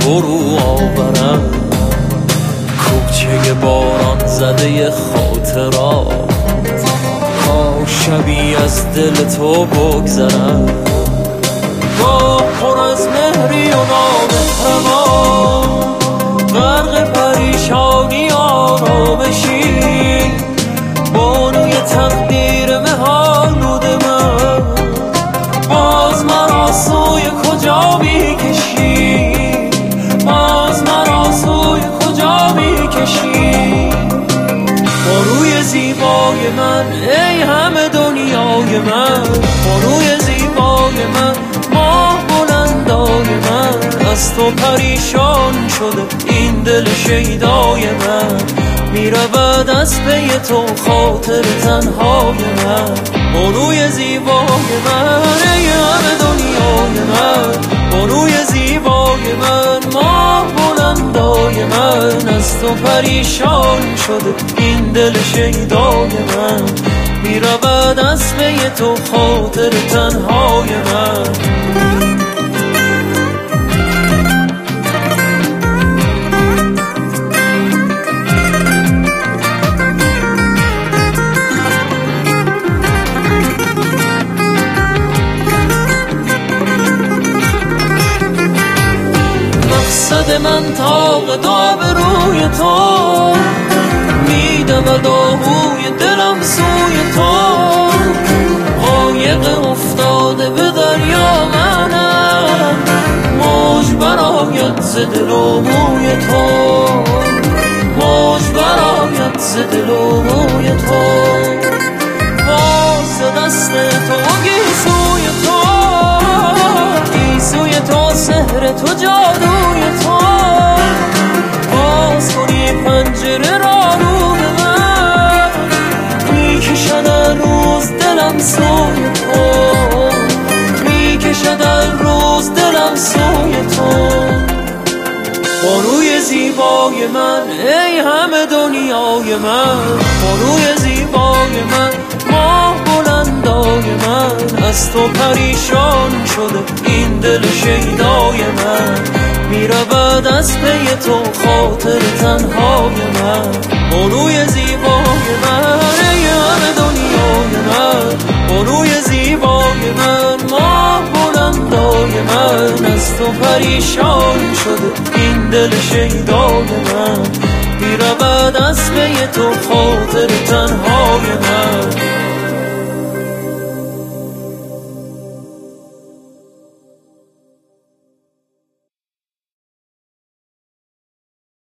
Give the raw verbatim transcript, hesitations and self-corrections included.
فرو آورم، کوچه باران زده خاطرات، تا شبی از دل تو بگذرم، با پر از مهری و نامهربان، غرق پریشانی آرامشی، بانوی تقدیر مهالود من، باز مرا سوی کجا میکشی، باز مرا سوی کجا میکشی. بانوی زیبای من، ای همه دنیای من، بانوی زیبای من، ماه بلندای من، از تو پریشان شده این دل شیدای من، میرود از پی تو خاطر تنهای من. بانوی زیبای من، ای همه دنیای من، بانوی زیبای من، ماه بلندای من، از تو پریشان شده این دل شیدای من، میرود از پی تو خاطر تنهای من. مقصد من طاق دو ابروی تو، میدمد آهوی دلم سوی تو، عایق افتاده به دریا منم، موج براید ز دل و موی تو، موج براید ز دل و موی تو، باز دست تو گیسوی تو، گیسوی تو سحر تو جادوی تو، باز کنی پنجره را رو به من، میکشد روز دلم سوی تو، میکشد روز دلم سوی تو. بانوی زیبای من، ای همه دنیای من، بانوی زیبای من، ماه بلندای من، از تو پریشان شده این دل شیدای من، میرود از پی تو خاطر تنهای من. بانوی زیبای من، ای همه دنیای من، بانوی زیبای من، ماه بلندای من، از تو پریشان شده این دل شیدای من، میرود از پی تو خاطر تنهای من.